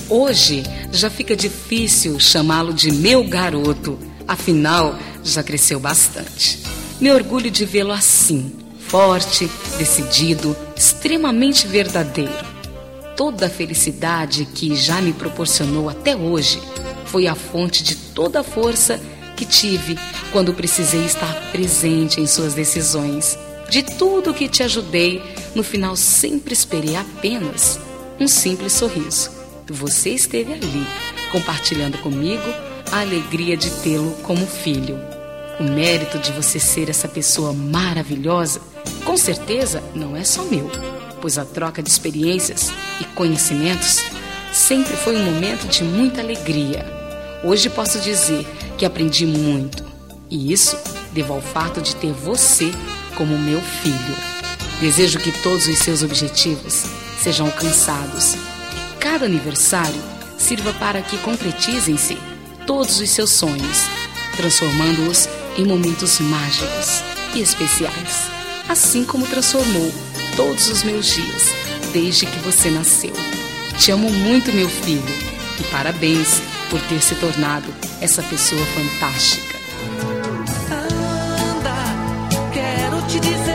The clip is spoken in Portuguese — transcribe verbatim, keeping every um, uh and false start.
Hoje já fica difícil chamá-lo de meu garoto, afinal já cresceu bastante. Me orgulho de vê-lo assim, forte, decidido, extremamente verdadeiro. Toda a felicidade que já me proporcionou até hoje foi a fonte de toda a força que tive quando precisei estar presente em suas decisões. De tudo que te ajudei, no final sempre esperei apenas um simples sorriso. Você esteve ali, compartilhando comigo a alegria de tê-lo como filho. O mérito de você ser essa pessoa maravilhosa, com certeza não é só meu, pois a troca de experiências e conhecimentos sempre foi um momento de muita alegria. Hoje posso dizer que aprendi muito, e isso devo ao fato de ter você como meu filho. Desejo que todos os seus objetivos sejam alcançados e cada aniversário sirva para que concretizem-se todos os seus sonhos, transformando-os em momentos mágicos e especiais, assim como transformou todos os meus dias desde que você nasceu. Te amo muito, meu filho, e parabéns por ter se tornado essa pessoa fantástica. Anda, quero te dizer